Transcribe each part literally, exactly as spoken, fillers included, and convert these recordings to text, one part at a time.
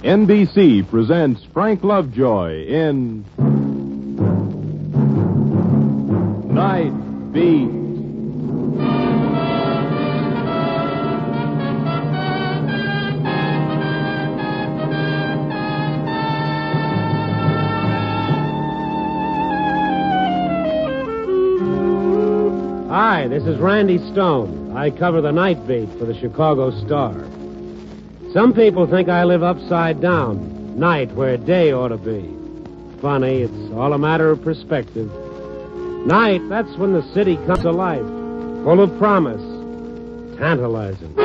N B C presents Frank Lovejoy in Night Beat. Hi, this is Randy Stone. I cover the night beat for the Chicago Star. Some people think I live upside down, night where day ought to be. Funny, it's all a matter of perspective. Night, that's when the city comes to life, full of promise, tantalizing.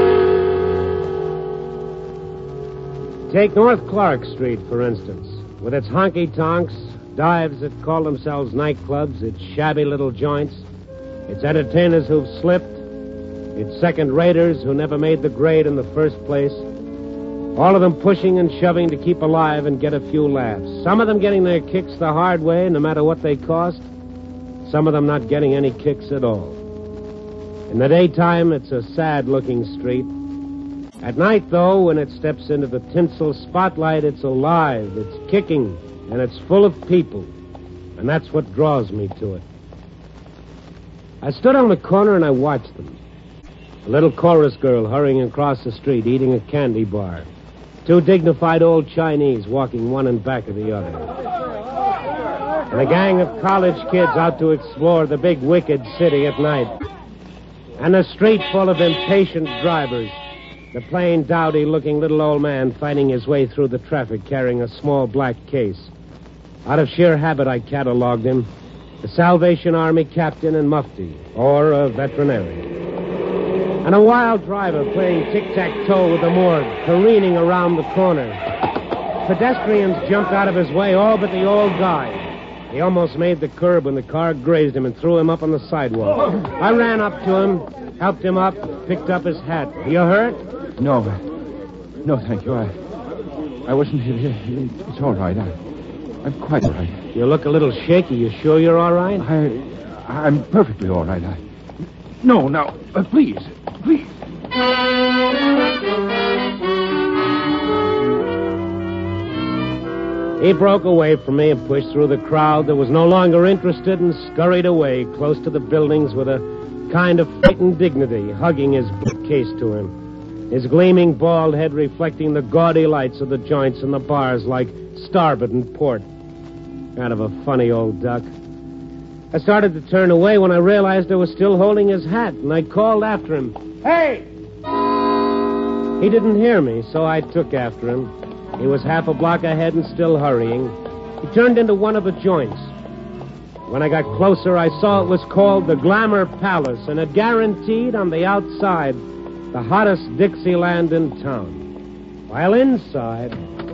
Take North Clark Street, for instance, with its honky-tonks, dives that call themselves nightclubs, its shabby little joints, its entertainers who've slipped, its second-raters who never made the grade in the first place, all of them pushing and shoving to keep alive and get a few laughs. Some of them getting their kicks the hard way, no matter what they cost. Some of them not getting any kicks at all. In the daytime, it's a sad-looking street. At night, though, when it steps into the tinsel spotlight, it's alive, it's kicking, and it's full of people. And that's what draws me to it. I stood on the corner and I watched them. A little chorus girl hurrying across the street, eating a candy bar. Two dignified old Chinese walking one in back of the other. And a gang of college kids out to explore the big wicked city at night. And a street full of impatient drivers. The plain, dowdy-looking little old man fighting his way through the traffic carrying a small black case. Out of sheer habit, I cataloged him. A Salvation Army captain and mufti, or a veterinarian. And a wild driver playing tic-tac-toe with the morgue, careening around the corner. Pedestrians jumped out of his way, all but the old guy. He almost made the curb when the car grazed him and threw him up on the sidewalk. I ran up to him, helped him up, picked up his hat. You hurt? No. No, thank you. I I wasn't... It's all right. I, I'm quite all right. You look a little shaky. You sure you're all right? I, I'm perfectly all right. I... No, now, uh, please, please. He broke away from me and pushed through the crowd that was no longer interested and scurried away close to the buildings with a kind of frightened dignity, hugging his case to him, his gleaming bald head reflecting the gaudy lights of the joints and the bars like starboard and port. Kind of a funny old duck. I started to turn away when I realized I was still holding his hat, and I called after him. Hey! He didn't hear me, so I took after him. He was half a block ahead and still hurrying. He turned into one of the joints. When I got closer, I saw it was called the Glamour Palace, and it guaranteed on the outside the hottest Dixieland in town. While inside,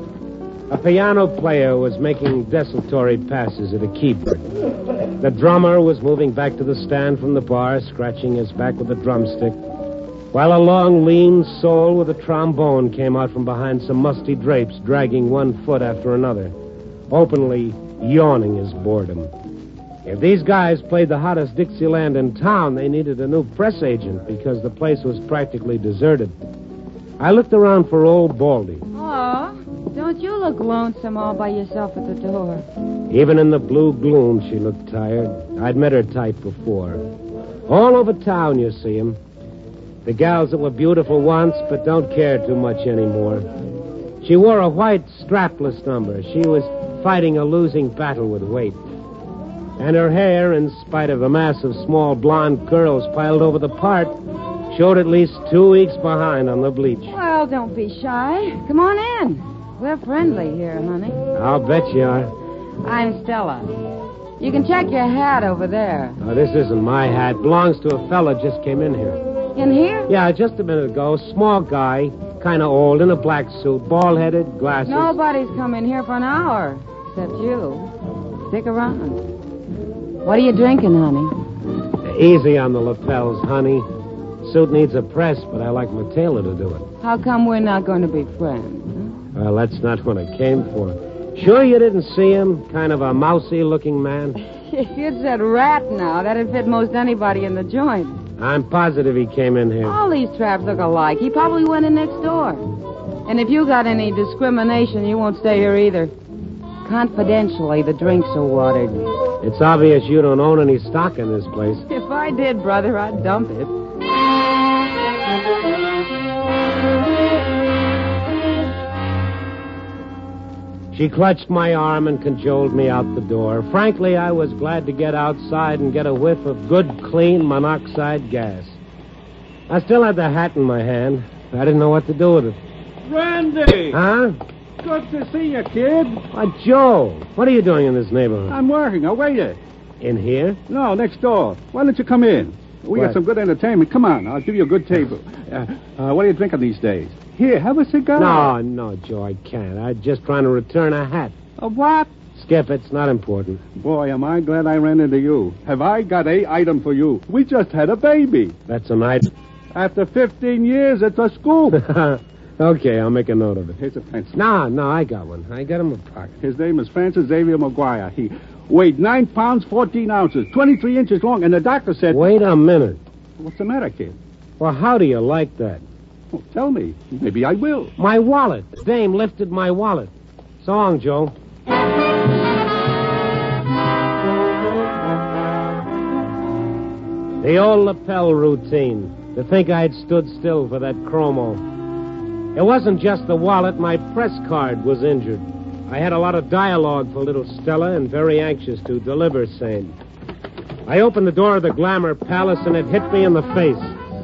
a piano player was making desultory passes at a keyboard. The drummer was moving back to the stand from the bar, scratching his back with a drumstick, while a long, lean soul with a trombone came out from behind some musty drapes, dragging one foot after another, openly yawning his boredom. If these guys played the hottest Dixieland in town, they needed a new press agent because the place was practically deserted. I looked around for old Baldy. Oh, don't you look lonesome all by yourself at the door? Even in the blue gloom, she looked tired. I'd met her type before. All over town, you see 'em. The gals that were beautiful once, but don't care too much anymore. She wore a white strapless number. She was fighting a losing battle with weight. And her hair, in spite of a mass of small blonde curls piled over the part, showed at least two weeks behind on the bleach. Well, don't be shy. Come on in. We're friendly here, honey. I'll bet you are. I'm Stella. You can check your hat over there. Oh, this isn't my hat. Belongs to a fella just came in here. In here? Yeah, just a minute ago. Small guy, kind of old, in a black suit, bald-headed, glasses. Nobody's come in here for an hour, except you. Stick around. What are you drinking, honey? Easy on the lapels, honey. Suit needs a press, but I like my tailor to do it. How come we're not going to be friends? Huh? Well, that's not what I came for. Sure you didn't see him? Kind of a mousy-looking man? If you'd said rat now, that'd fit most anybody in the joint. I'm positive he came in here. All these traps look alike. He probably went in next door. And if you got any discrimination, you won't stay here either. Confidentially, the drinks are watered. It's obvious you don't own any stock in this place. If I did, brother, I'd dump it. She clutched my arm and cajoled me out the door. Frankly, I was glad to get outside and get a whiff of good, clean monoxide gas. I still had the hat in my hand. I didn't know what to do with it. Randy! Huh? Good to see you, kid. Uh, Joe, what are you doing in this neighborhood? I'm working. I'll wait it. In here? No, next door. Why don't you come in? We What? got some good entertainment. Come on, I'll give you a good table. Uh, uh, what are you drinking these days? Here, have a cigar. No, no, Joe, I can't. I'm just trying to return a hat. A what? Skip, it's not important. Boy, am I glad I ran into you. Have I got a item for you? We just had a baby. That's a night. After fifteen years, it's a scoop. Okay, I'll make a note of it. Here's a pencil. No, no, I got one. I got him a pocket. His name is Francis Xavier McGuire. He weighed nine pounds, fourteen ounces, twenty-three inches long, and the doctor said... Wait a minute. What's the matter, kid? Well, how do you like that? Oh, tell me. Maybe I will. My wallet. The dame lifted my wallet. So long, Joe. The old lapel routine. To think I'd stood still for that chromo. It wasn't just the wallet. My press card was injured. I had a lot of dialogue for little Stella and very anxious to deliver same. I opened the door of the Glamour Palace and it hit me in the face.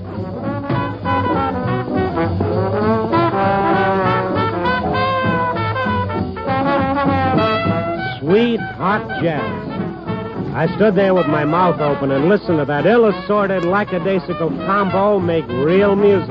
Sweet, hot jazz. I stood there with my mouth open and listened to that ill-assorted, lackadaisical combo make real music.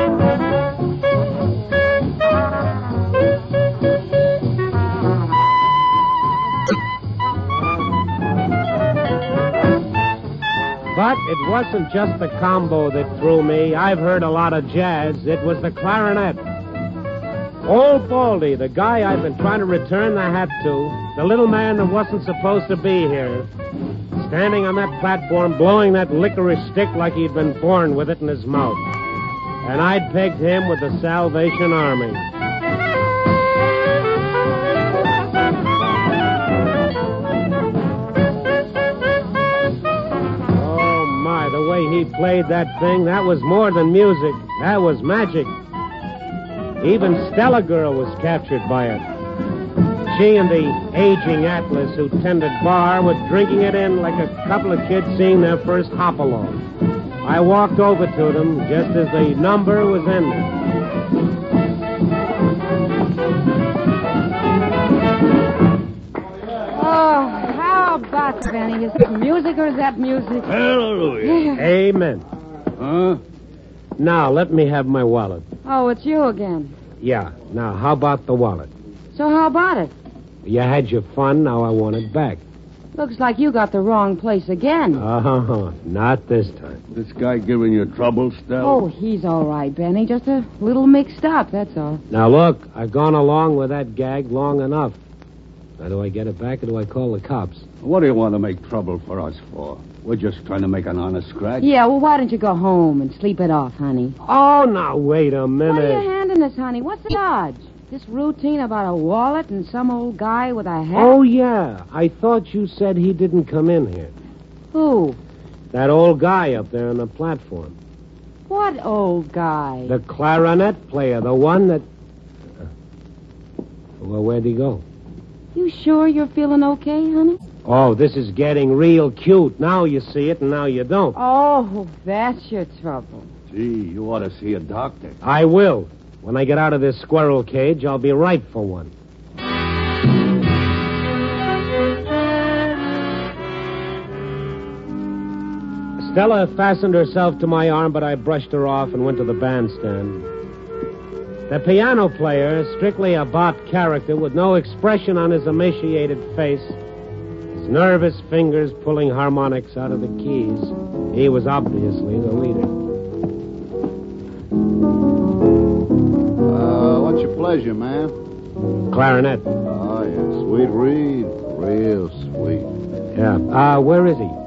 But it wasn't just the combo that threw me. I've heard a lot of jazz. It was the clarinet. Old Baldy, the guy I've been trying to return the hat to, the little man that wasn't supposed to be here, standing on that platform, blowing that licorice stick like he'd been born with it in his mouth. And I'd pegged him with the Salvation Army. Oh, my, the way he played that thing, that was more than music. That was magic. Even Stella Girl was captured by it. She and the aging Atlas who tended bar were drinking it in like a couple of kids seeing their first hop-along. I walked over to them just as the number was ending. Oh, how about Benny? Is that music or is that music? Hallelujah. Amen. Huh? Now, let me have my wallet. Oh, it's you again. Yeah. Now, how about the wallet? So how about it? You had your fun, now I want it back. Looks like you got the wrong place again. Uh-huh. Not this time. This guy giving you trouble, Stella? Oh, he's all right, Benny. Just a little mixed up, that's all. Now, look, I've gone along with that gag long enough. Now, do I get it back or do I call the cops? What do you want to make trouble for us for? We're just trying to make an honest scratch. Yeah, well, why don't you go home and sleep it off, honey? Oh, now, wait a minute. What are you handing us, honey? What's the dodge? This routine about a wallet and some old guy with a hat? Oh, yeah. I thought you said he didn't come in here. Who? That old guy up there on the platform. What old guy? The clarinet player, the one that... Well, where'd he go? You sure you're feeling okay, honey? Oh, this is getting real cute. Now you see it and now you don't. Oh, that's your trouble. Gee, you ought to see a doctor. I will. When I get out of this squirrel cage, I'll be right for one. Stella fastened herself to my arm, but I brushed her off and went to the bandstand. The piano player, strictly a bot character with no expression on his emaciated face, his nervous fingers pulling harmonics out of the keys. He was obviously the leader. Uh, what's your pleasure, man? Clarinet. Oh, yeah, sweet reed. Real sweet. Yeah. Uh, where is he?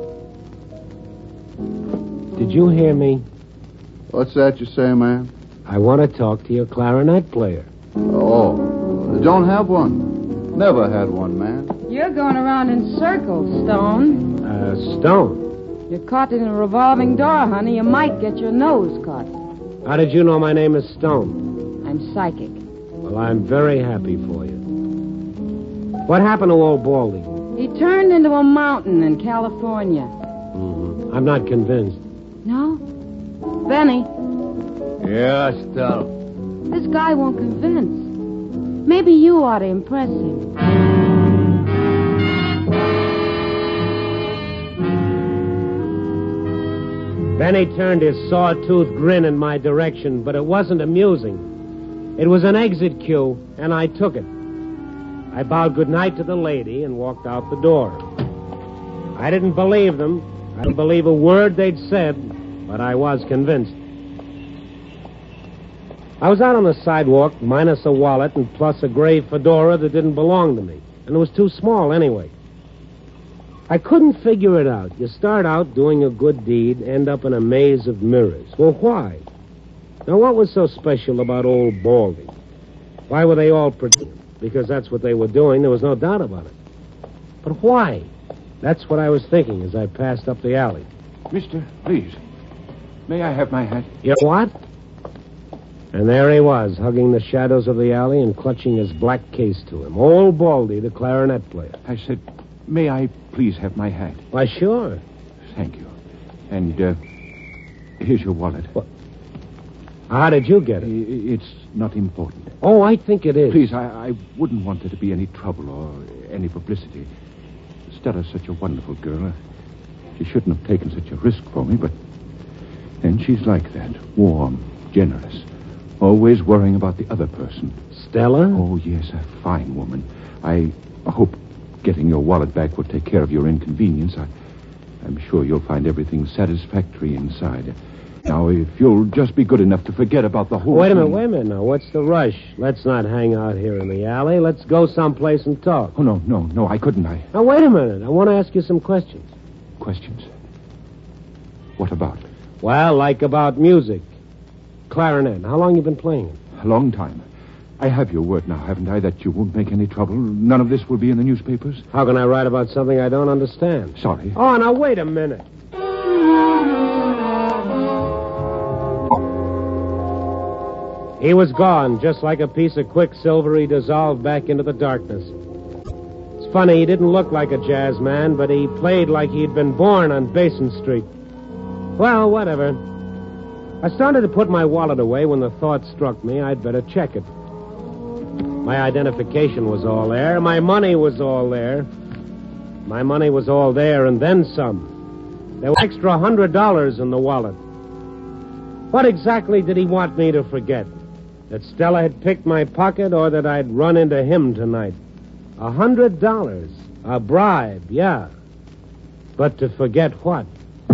Did you hear me? What's that you say, man? I want to talk to your clarinet player. Oh, don't have one. Never had one, man. You're going around in circles, Stone. Uh, Stone. You're caught in a revolving door, honey. You might get your nose cut. How did you know my name is Stone? I'm psychic. Well, I'm very happy for you. What happened to old Baldy? He turned into a mountain in California. Mm-hmm. I'm not convinced. No? Benny, Yeah, Stella. this guy won't convince. Maybe you ought to impress him. Benny turned his sawtooth grin in my direction, but it wasn't amusing. It was an exit cue, and I took it. I bowed goodnight to the lady and walked out the door. I didn't believe them. I didn't believe a word they'd said, but I was convinced. I was out on the sidewalk, minus a wallet and plus a gray fedora that didn't belong to me, and it was too small anyway. I couldn't figure it out. You start out doing a good deed, end up in a maze of mirrors. Well, why? Now, what was so special about old Baldy? Why were they all pretend? Because that's what they were doing. There was no doubt about it. But why? That's what I was thinking as I passed up the alley. Mister, please. May I have my hat? You know what? And there he was, hugging the shadows of the alley and clutching his black case to him. Old Baldy, the clarinet player. I said, may I please have my hat? Why, sure. Thank you. And, uh, here's your wallet. What? How did you get I- it? It's not important. Oh, I think it is. Please, I, I wouldn't want there to be any trouble or any publicity. Stella's such a wonderful girl. She shouldn't have taken such a risk for me, but then she's like that. Warm, generous, always worrying about the other person. Stella? Oh, yes, a fine woman. I hope getting your wallet back will take care of your inconvenience. I, I'm sure you'll find everything satisfactory inside. Now, if you'll just be good enough to forget about the whole Wait a minute, thing. wait a minute now. What's the rush? Let's not hang out here in the alley. Let's go someplace and talk. Oh, no, no, no, I couldn't. I... Now, wait a minute. I want to ask you some questions. Questions? What about? Well, like about music. Clarinet. How long you been playing it? A long time. I have your word now, haven't I, that you won't make any trouble? None of this will be in the newspapers? How can I write about something I don't understand? Sorry. Oh, now, wait a minute. He was gone, just like a piece of quicksilver. He dissolved back into the darkness. It's funny, he didn't look like a jazz man, but he played like he'd been born on Basin Street. Well, whatever. I started to put my wallet away when the thought struck me I'd better check it. My identification was all there. My money was all there. My money was all there, and then some. There was extra hundred dollars in the wallet. What exactly did he want me to forget? That Stella had picked my pocket, or that I'd run into him tonight? A hundred dollars. A bribe, yeah. But to forget what?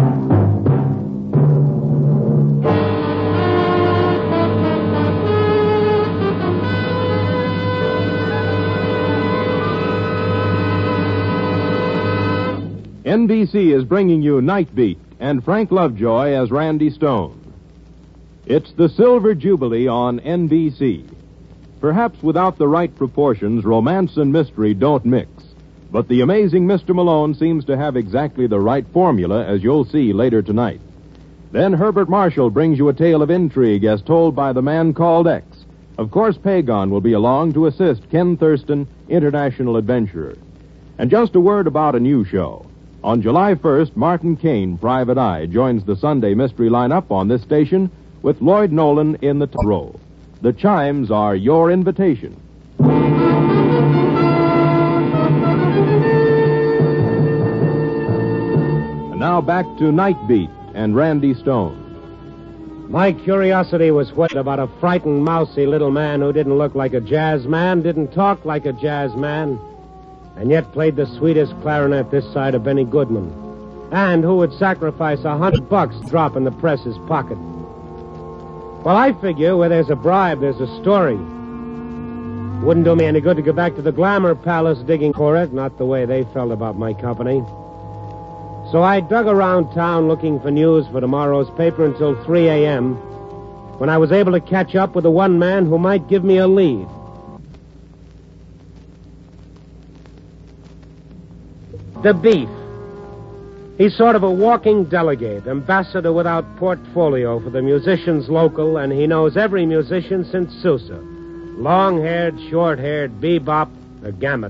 N B C is bringing you Night Beat and Frank Lovejoy as Randy Stone. It's the Silver Jubilee on N B C. Perhaps without the right proportions, romance and mystery don't mix. But the amazing Mister Malone seems to have exactly the right formula, as you'll see later tonight. Then Herbert Marshall brings you a tale of intrigue as told by the man called X. Of course, Pagon will be along to assist Ken Thurston, international adventurer. And just a word about a new show. On July first, Martin Caine, Private Eye, joins the Sunday mystery lineup on this station with Lloyd Nolan in the top role. The chimes are your invitation. And now back to Night Beat and Randy Stone. My curiosity was whet about a frightened, mousy little man who didn't look like a jazz man, didn't talk like a jazz man, and yet played the sweetest clarinet this side of Benny Goodman, and who would sacrifice a hundred bucks to drop in the press's pocket. Well, I figure where there's a bribe, there's a story. Wouldn't do me any good to go back to the Glamour Palace digging for it, not the way they felt about my company. So I dug around town looking for news for tomorrow's paper until three a.m., when I was able to catch up with the one man who might give me a lead. The Beef. He's sort of a walking delegate, ambassador without portfolio for the musicians local, and he knows every musician since Sousa. Long-haired, short-haired, bebop, a gamut.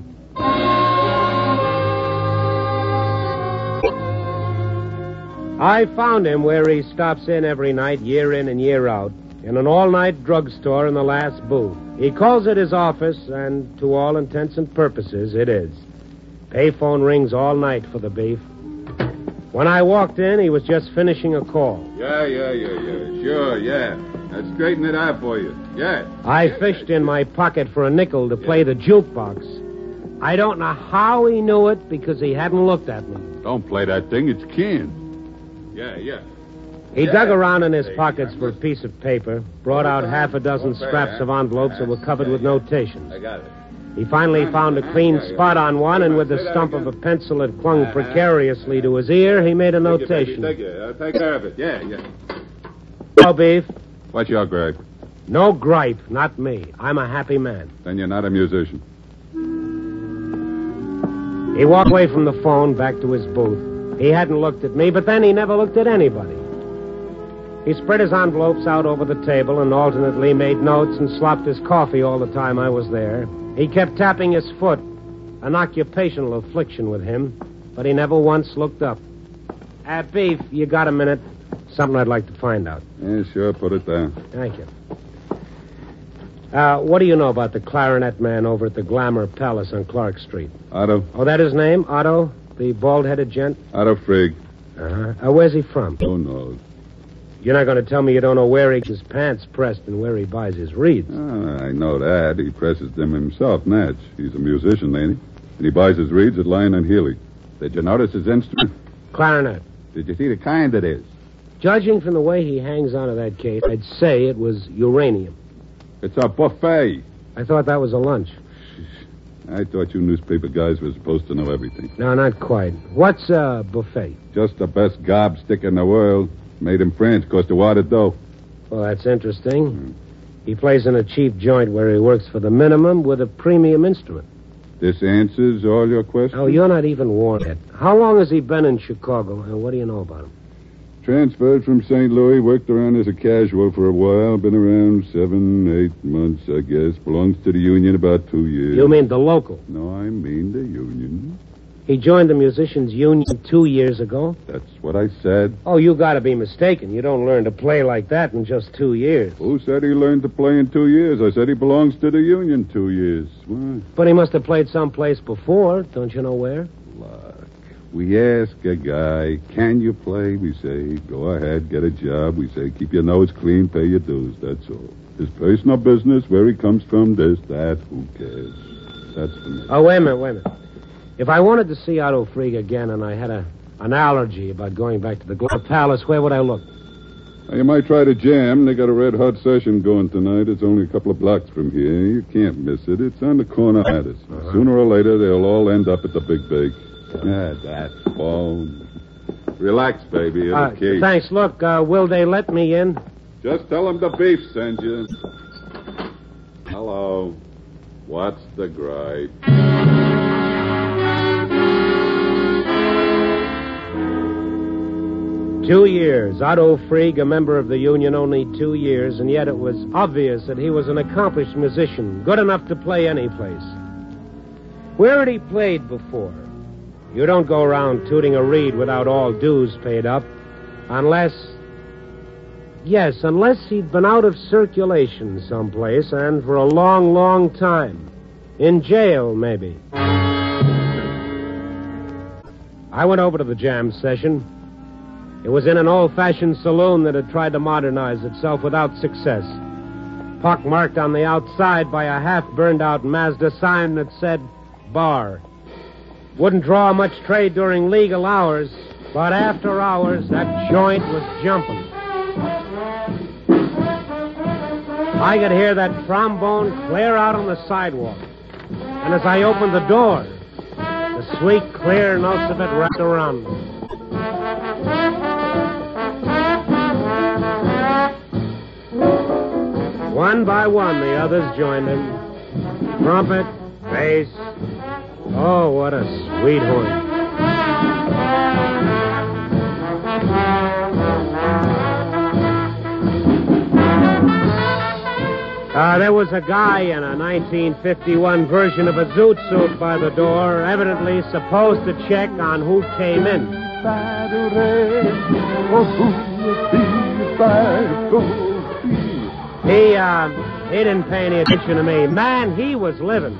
I found him where he stops in every night, year in and year out, in an all-night drugstore in the last booth. He calls it his office, and to all intents and purposes, it is. Payphone rings all night for the Beef. When I walked in, he was just finishing a call. Yeah, yeah, yeah, yeah. Sure, yeah. I'll straighten it out for you. Yeah. I fished in my pocket for a nickel to play the jukebox. I don't know how he knew it because he hadn't looked at me. Don't play that thing. It's canned. Yeah, yeah. He Yeah. dug around in his pockets for a piece of paper, brought out half a dozen scraps of envelopes that were covered with notations. I got it. He finally found a clean spot on one, and with the stump of a pencil that clung precariously to his ear, he made a notation. Take it. I'll take care of it. Yeah, yeah. No Beef. What's your gripe? No gripe, not me. I'm a happy man. Then you're not a musician. He walked away from the phone back to his booth. He hadn't looked at me, but then he never looked at anybody. He spread his envelopes out over the table and alternately made notes and slopped his coffee all the time I was there. He kept tapping his foot, an occupational affliction with him, but he never once looked up. Uh, Beef, you got a minute? Something I'd like to find out. Yeah, sure. Put it down. Thank you. Uh, what do you know about the clarinet man over at the Glamour Palace on Clark Street? Otto. Oh, that his name? Otto? The bald-headed gent? Otto Frigg. Uh-huh. Uh, where's he from? Who knows? You're not going to tell me you don't know where he gets his pants pressed and where he buys his reeds. Ah, I know that. He presses them himself, Natch. He's a musician, ain't he? And he buys his reeds at Lyon and Healy. Did you notice his instrument? Clarinet. Did you see the kind it is? Judging from the way he hangs onto that case, I'd say it was uranium. It's a buffet. I thought that was a lunch. I thought you newspaper guys were supposed to know everything. No, not quite. What's a buffet? Just the best gobstick in the world. Made in France. Cost a wad of dough. Well, that's interesting. Mm. He plays in a cheap joint where he works for the minimum with a premium instrument. This answers all your questions? Oh, you're not even warned yet. How long has he been in Chicago, and what do you know about him? Transferred from Saint Louis, worked around as a casual for a while. Been around seven, eight months, I guess. Belongs to the union about two years. You mean the local? No, I mean the union. He joined the musicians' union two years ago? That's what I said. Oh, you gotta be mistaken. You don't learn to play like that in just two years. Who said he learned to play in two years? I said he belongs to the union two years. Why? But he must have played someplace before. Don't you know where? Look, we ask a guy, can you play? We say, go ahead, get a job. We say, keep your nose clean, pay your dues. That's all. His personal business, where he comes from, this, that, who cares? That's the matter. Oh, wait a minute, wait a minute. If I wanted to see Otto Frigg again and I had a an allergy about going back to the Glamour Palace, where would I look? Well, you might try to jam. They got a red-hot session going tonight. It's only a couple of blocks from here. You can't miss it. It's on the corner of Addis. Uh-huh. Sooner or later, they'll all end up at the Big Bake. Ah, that's all. Relax, baby. It'll uh, keep. Thanks. Look, uh, will they let me in? Just tell them the Beef sends you. Hello. What's the gripe? Two years. Otto Frigg, a member of the union, only two years, and yet it was obvious that he was an accomplished musician, good enough to play any place. Where had he played before? You don't go around tooting a reed without all dues paid up, unless... Yes, unless he'd been out of circulation someplace, and for a long, long time. In jail, maybe. I went over to the jam session. It was in an old-fashioned saloon that had tried to modernize itself without success. Pockmarked on the outside by a half-burned-out Mazda sign that said, bar. Wouldn't draw much trade during legal hours, but after hours, that joint was jumping. I could hear that trombone clear out on the sidewalk. And as I opened the door, the sweet, clear notes of it wrapped around me. One by one, the others joined him. Trumpet, bass. Oh, what a sweet horn. Uh, there was a guy in a nineteen fifty-one version of a zoot suit by the door, evidently supposed to check on who came in. He, uh, he didn't pay any attention to me. Man, he was living.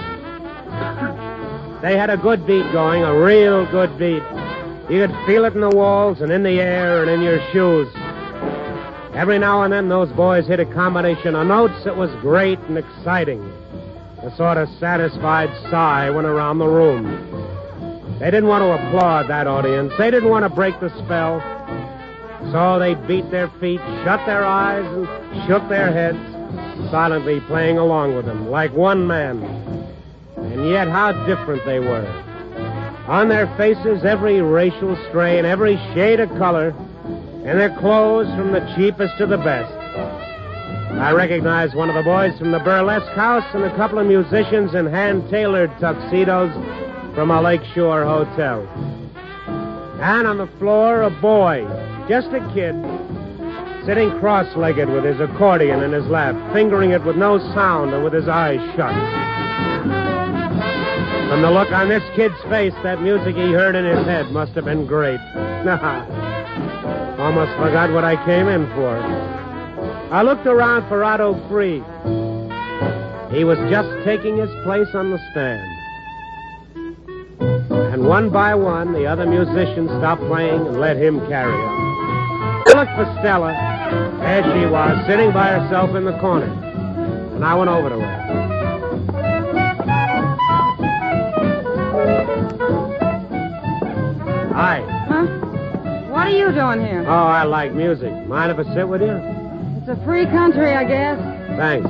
They had a good beat going, a real good beat. You could feel it in the walls and in the air and in your shoes. Every now and then, those boys hit a combination of notes that was great and exciting. A sort of satisfied sigh went around the room. They didn't want to applaud that audience. They didn't want to break the spell. So they beat their feet, shut their eyes, and shook their heads, silently playing along with them, like one man. And yet, how different they were. On their faces, every racial strain, every shade of color, and their clothes from the cheapest to the best. I recognized one of the boys from the burlesque house and a couple of musicians in hand-tailored tuxedos from a lakeshore hotel. And on the floor, a boy, just a kid, sitting cross-legged with his accordion in his lap, fingering it with no sound and with his eyes shut. From the look on this kid's face, that music he heard in his head must have been great. Almost forgot what I came in for. I looked around for Otto Freed. He was just taking his place on the stand. And one by one, the other musicians stopped playing and let him carry on. I looked for Stella. There she was, sitting by herself in the corner. And I went over to her. Hi. Huh? What are you doing here? Oh, I like music. Mind if I sit with you? It's a free country, I guess. Thanks.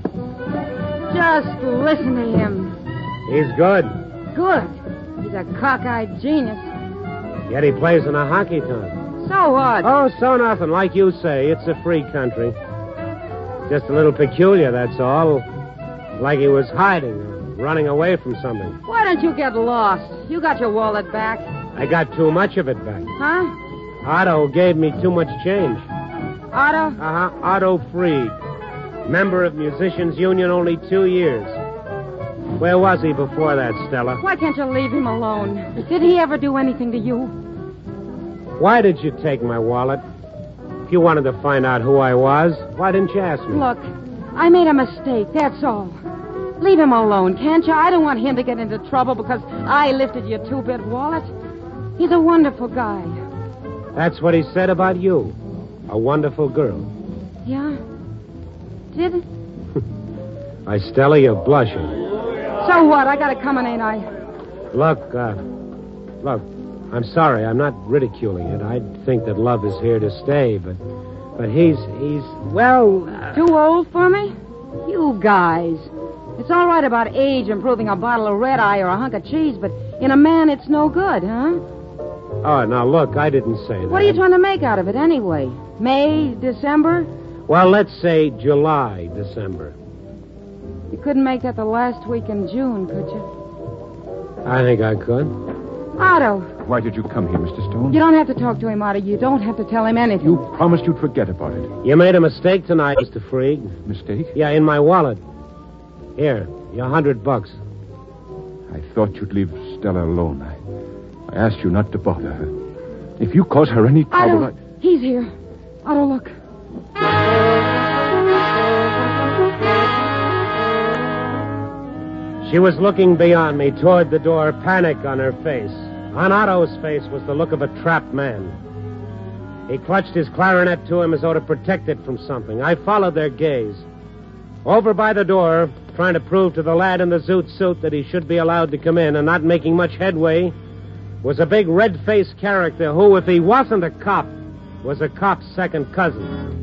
Just listen to him. He's good. Good. He's a cockeyed genius. Yet he plays in a honky-tonk. So what? Oh, so nothing. Like you say, it's a free country. Just a little peculiar, that's all. Like he was hiding or running away from something. Why don't you get lost? You got your wallet back. I got too much of it back. Huh? Otto gave me too much change. Otto? Uh-huh. Otto Freed. Member of Musicians Union only two years. Where was he before that, Stella? Why can't you leave him alone? Did he ever do anything to you? Why did you take my wallet? If you wanted to find out who I was, why didn't you ask me? Look, I made a mistake, that's all. Leave him alone, can't you? I don't want him to get into trouble because I lifted your two-bit wallet. He's a wonderful guy. That's what he said about you. A wonderful girl. Yeah? Did it? Why, Stella, you're blushing. So what? I gotta come in, ain't I? Look, uh, look, I'm sorry. I'm not ridiculing it. I think that love is here to stay, but, but he's, he's, well... Uh... Too old for me? You guys. It's all right about age improving a bottle of red eye or a hunk of cheese, but in a man it's no good, huh? Oh, now look, I didn't say that. What are you trying to make out of it anyway? May, December? Well, let's say July, December. You couldn't make that the last week in June, could you? I think I could. Otto. Why did you come here, Mister Stone? You don't have to talk to him, Otto. You don't have to tell him anything. You promised you'd forget about it. You made a mistake tonight, Mister Freed. Mistake? Yeah, in my wallet. Here, your hundred bucks. I thought you'd leave Stella alone. I, I asked you not to bother her. If you cause her any trouble... Otto, I... he's here. Otto, look. She was looking beyond me toward the door, panic on her face. On Otto's face was the look of a trapped man. He clutched his clarinet to him as though to protect it from something. I followed their gaze. Over by the door, trying to prove to the lad in the zoot suit that he should be allowed to come in and not making much headway, was a big red-faced character who, if he wasn't a cop, was a cop's second cousin.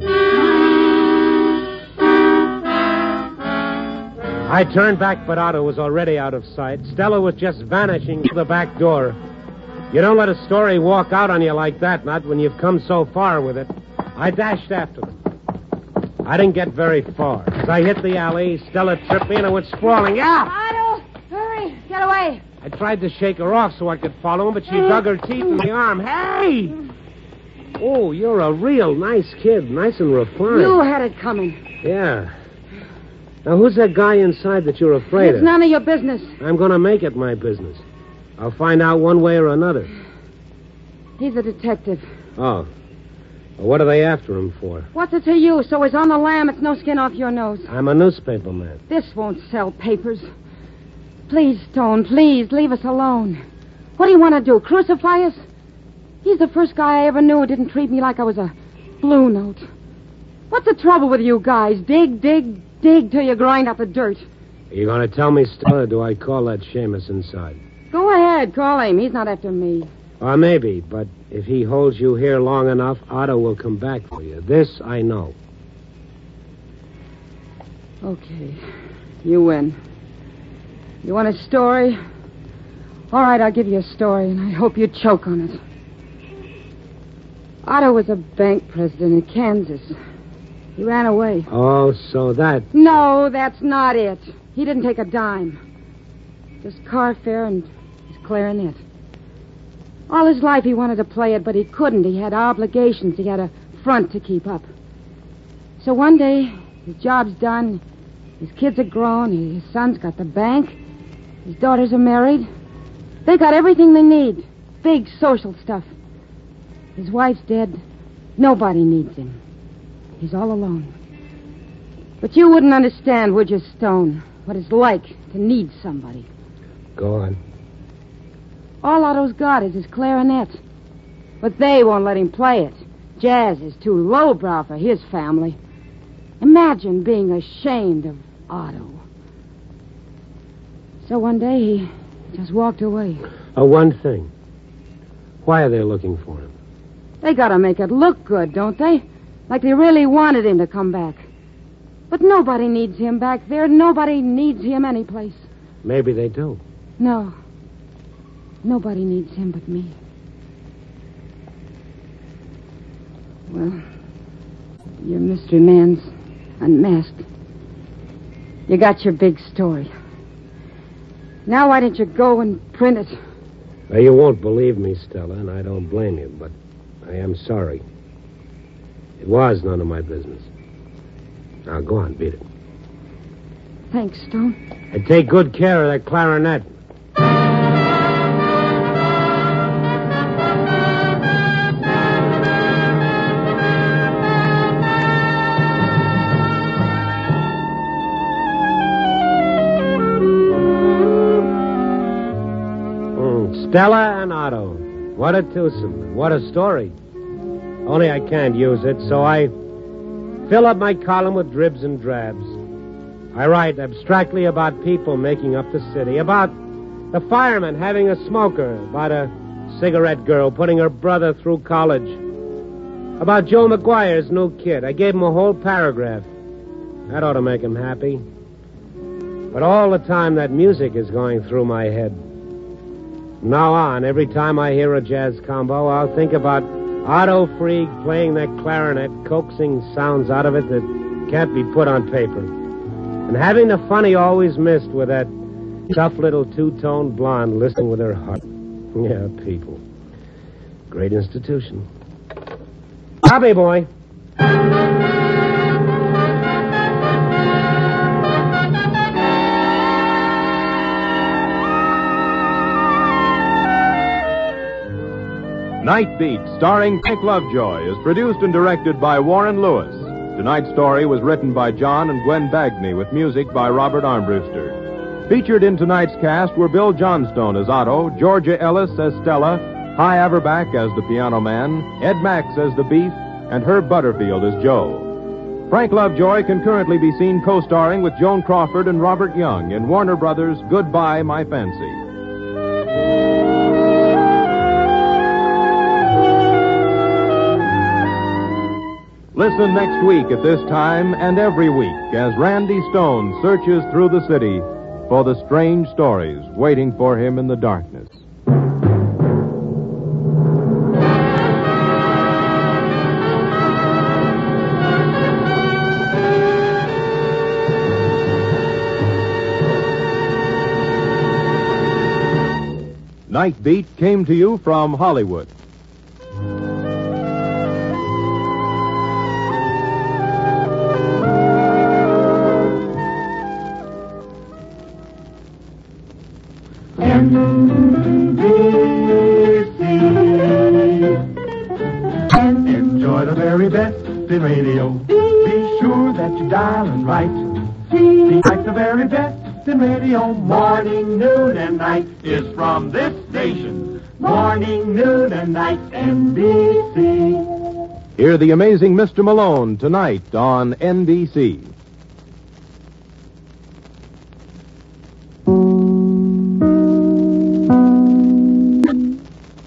I turned back, but Otto was already out of sight. Stella was just vanishing through the back door. You don't let a story walk out on you like that, not when you've come so far with it. I dashed after them. I didn't get very far. As I hit the alley, Stella tripped me and I went sprawling out. Otto, hurry, get away. I tried to shake her off so I could follow him, but she dug her teeth in my arm. Hey! Oh, you're a real nice kid. Nice and refined. You had it coming. Yeah. Now, who's that guy inside that you're afraid It's of? none of your business. I'm going to make it my business. I'll find out one way or another. He's a detective. Oh. Well, what are they after him for? What's it to you? So he's on the lam, it's no skin off your nose. I'm a newspaper man. This won't sell papers. Please, Stone, please, leave us alone. What do you want to do, crucify us? He's the first guy I ever knew who didn't treat me like I was a blue note. What's the trouble with you guys? Dig, dig, dig till you grind up the dirt. Are you going to tell me, Stella, or do I call that Seamus inside? Go ahead, call him. He's not after me. Or maybe, but if he holds you here long enough, Otto will come back for you. This I know. Okay, you win. You want a story? All right, I'll give you a story, and I hope you choke on it. Otto was a bank president in Kansas. He ran away. Oh, so that... No, that's not it. He didn't take a dime. Just car fare and his clarinet. All his life he wanted to play it, but he couldn't. He had obligations. He had a front to keep up. So one day, his job's done. His kids are grown. His son's got the bank. His daughters are married. They got everything they need. Big social stuff. His wife's dead. Nobody needs him. He's all alone. But you wouldn't understand, would you, Stone, what it's like to need somebody. Go on. All Otto's got is his clarinet. But they won't let him play it. Jazz is too lowbrow for his family. Imagine being ashamed of Otto. So one day he just walked away. Oh, one thing. Why are they looking for him? They gotta make it look good, don't they? Like they really wanted him to come back. But nobody needs him back there. Nobody needs him anyplace. Maybe they do. No. Nobody needs him but me. Well, your mystery man's unmasked. You got your big story. Now why don't you go and print it? Now, you won't believe me, Stella, and I don't blame you, but I am sorry. It was none of my business. Now, go on, beat it. Thanks, Stone. And take good care of that clarinet. Stella and Otto. What a twosome. What a story. Only I can't use it, so I fill up my column with dribs and drabs. I write abstractly about people making up the city, about the fireman having a smoker, about a cigarette girl putting her brother through college, about Joe McGuire's new kid. I gave him a whole paragraph. That ought to make him happy. But all the time that music is going through my head. From now on, every time I hear a jazz combo, I'll think about Otto Freig playing that clarinet, coaxing sounds out of it that can't be put on paper. And having the fun he always missed with that tough little two-toned blonde listening with her heart. Yeah, people. Great institution. Copy, boy. Night Beat, starring Frank Lovejoy, is produced and directed by Warren Lewis. Tonight's story was written by John and Gwen Bagney with music by Robert Armbruster. Featured in tonight's cast were Bill Johnstone as Otto, Georgia Ellis as Stella, Hy Averback as the piano man, Ed Max as the Beef, and Herb Butterfield as Joe. Frank Lovejoy can currently be seen co-starring with Joan Crawford and Robert Young in Warner Brothers' Goodbye, My Fancy. Listen next week at this time and every week as Randy Stone searches through the city for the strange stories waiting for him in the darkness. Night Beat came to you from Hollywood. N B C. Enjoy the very best in radio. Be sure that you dial and write. Be like the very best in radio. Morning, noon, and night is from this station. Morning, noon, and night, N B C. Hear the amazing Mister Malone tonight on N B C.